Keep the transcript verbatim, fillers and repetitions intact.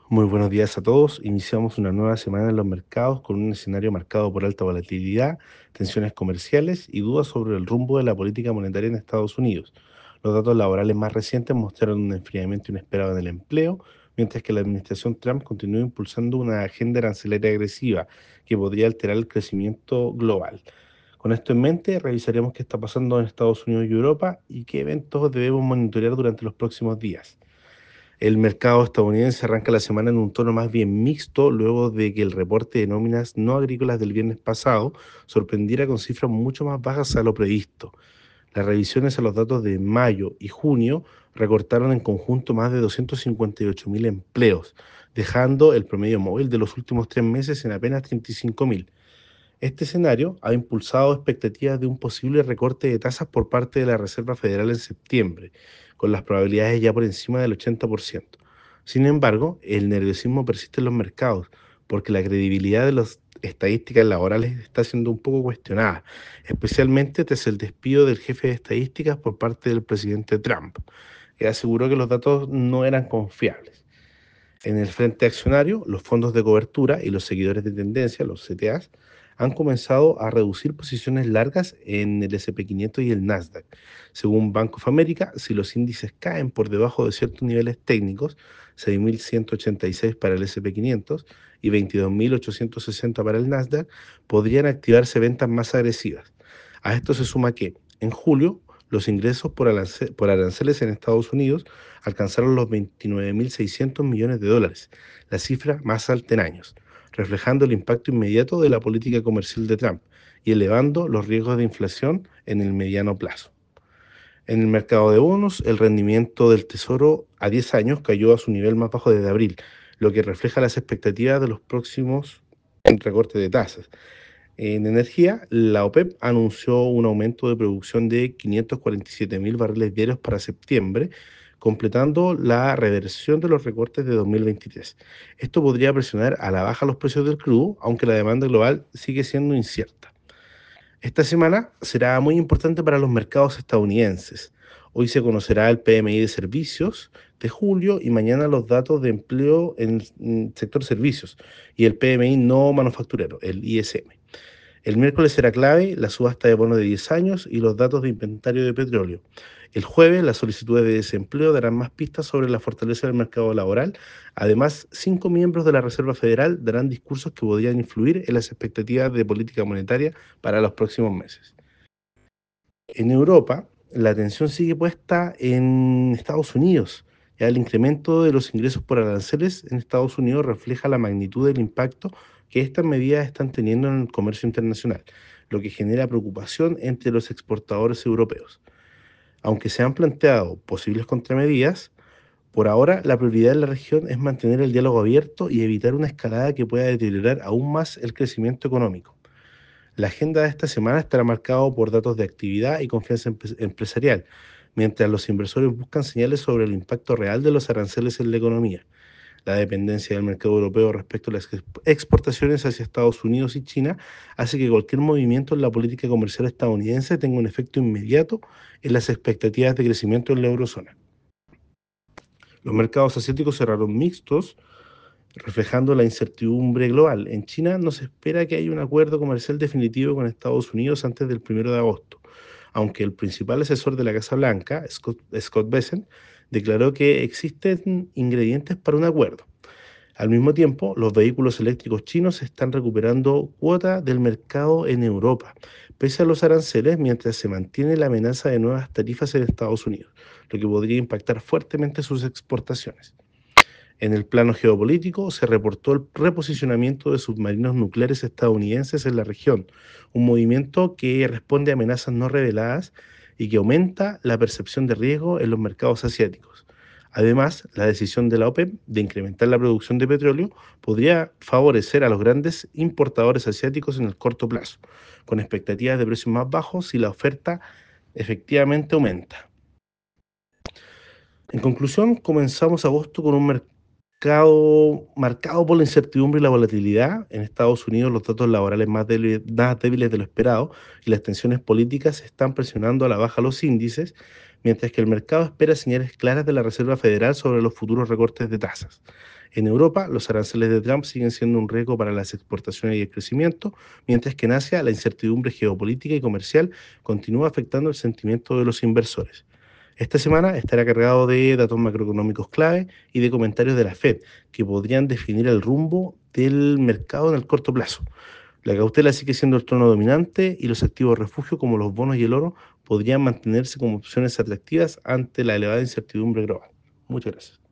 Muy buenos días a todos. Iniciamos una nueva semana en los mercados con un escenario marcado por alta volatilidad, tensiones comerciales y dudas sobre el rumbo de la política monetaria en Estados Unidos. Los datos laborales más recientes mostraron un enfriamiento inesperado en el empleo, mientras que la administración Trump continúa impulsando una agenda arancelaria agresiva que podría alterar el crecimiento global. Con esto en mente, revisaremos qué está pasando en Estados Unidos y Europa y qué eventos debemos monitorear durante los próximos días. El mercado estadounidense arranca la semana en un tono más bien mixto luego de que el reporte de nóminas no agrícolas del viernes pasado sorprendiera con cifras mucho más bajas a lo previsto. Las revisiones a los datos de mayo y junio recortaron en conjunto más de doscientos cincuenta y ocho mil empleos, dejando el promedio móvil de los últimos tres meses en apenas treinta y cinco mil. Este escenario ha impulsado expectativas de un posible recorte de tasas por parte de la Reserva Federal en septiembre, con las probabilidades ya por encima del ochenta por ciento. Sin embargo, el nerviosismo persiste en los mercados, porque la credibilidad de las estadísticas laborales está siendo un poco cuestionada, especialmente tras el despido del jefe de estadísticas por parte del presidente Trump, que aseguró que los datos no eran confiables. En el frente accionario, los fondos de cobertura y los seguidores de tendencia, los C T As, han comenzado a reducir posiciones largas en el S and P quinientos y el Nasdaq. Según Bank of America, si los índices caen por debajo de ciertos niveles técnicos, seis mil ciento ochenta y seis para el S and P quinientos y veintidós mil ochocientos sesenta para el Nasdaq, podrían activarse ventas más agresivas. A esto se suma que, en julio, los ingresos por, arance- por aranceles en Estados Unidos alcanzaron los veintinueve mil seiscientos millones de dólares, la cifra más alta en años, reflejando el impacto inmediato de la política comercial de Trump y elevando los riesgos de inflación en el mediano plazo. En el mercado de bonos, el rendimiento del Tesoro a diez años cayó a su nivel más bajo desde abril, lo que refleja las expectativas de los próximos recortes de tasas. En energía, la OPEP anunció un aumento de producción de quinientos cuarenta y siete mil barriles diarios para septiembre, completando la reversión de los recortes de dos mil veintitrés. Esto podría presionar a la baja los precios del crudo, aunque la demanda global sigue siendo incierta. Esta semana será muy importante para los mercados estadounidenses. Hoy se conocerá el P M I de servicios de julio y mañana los datos de empleo en el mm, sector servicios y el P M I no manufacturero, el I S M. El miércoles será clave la subasta de bonos de diez años y los datos de inventario de petróleo. El jueves, las solicitudes de desempleo darán más pistas sobre la fortaleza del mercado laboral. Además, cinco miembros de la Reserva Federal darán discursos que podrían influir en las expectativas de política monetaria para los próximos meses. En Europa, la atención sigue puesta en Estados Unidos. Ya el incremento de los ingresos por aranceles en Estados Unidos refleja la magnitud del impacto que estas medidas están teniendo en el comercio internacional, lo que genera preocupación entre los exportadores europeos. Aunque se han planteado posibles contramedidas, por ahora la prioridad en la región es mantener el diálogo abierto y evitar una escalada que pueda deteriorar aún más el crecimiento económico. La agenda de esta semana estará marcada por datos de actividad y confianza empe- empresarial, mientras los inversores buscan señales sobre el impacto real de los aranceles en la economía. La dependencia del mercado europeo respecto a las exp- exportaciones hacia Estados Unidos y China hace que cualquier movimiento en la política comercial estadounidense tenga un efecto inmediato en las expectativas de crecimiento en la eurozona. Los mercados asiáticos cerraron mixtos, reflejando la incertidumbre global. En China no se espera que haya un acuerdo comercial definitivo con Estados Unidos antes del primero de agosto, aunque el principal asesor de la Casa Blanca, Scott, Scott Bessent, declaró que existen ingredientes para un acuerdo. Al mismo tiempo, los vehículos eléctricos chinos están recuperando cuota del mercado en Europa, pese a los aranceles, mientras se mantiene la amenaza de nuevas tarifas en Estados Unidos, lo que podría impactar fuertemente sus exportaciones. En el plano geopolítico, se reportó el reposicionamiento de submarinos nucleares estadounidenses en la región, un movimiento que responde a amenazas no reveladas y que aumenta la percepción de riesgo en los mercados asiáticos. Además, la decisión de la OPEP de incrementar la producción de petróleo podría favorecer a los grandes importadores asiáticos en el corto plazo, con expectativas de precios más bajos si la oferta efectivamente aumenta. En conclusión, comenzamos agosto con un mercado marcado por la incertidumbre y la volatilidad. En Estados Unidos, los datos laborales más débiles, más débiles de lo esperado y las tensiones políticas están presionando a la baja los índices, mientras que el mercado espera señales claras de la Reserva Federal sobre los futuros recortes de tasas. En Europa, los aranceles de Trump siguen siendo un riesgo para las exportaciones y el crecimiento, mientras que en Asia la incertidumbre geopolítica y comercial continúa afectando el sentimiento de los inversores. Esta semana estará cargado de datos macroeconómicos clave y de comentarios de la Fed, que podrían definir el rumbo del mercado en el corto plazo. La cautela sigue siendo el tono dominante y los activos refugio como los bonos y el oro podrían mantenerse como opciones atractivas ante la elevada incertidumbre global. Muchas gracias.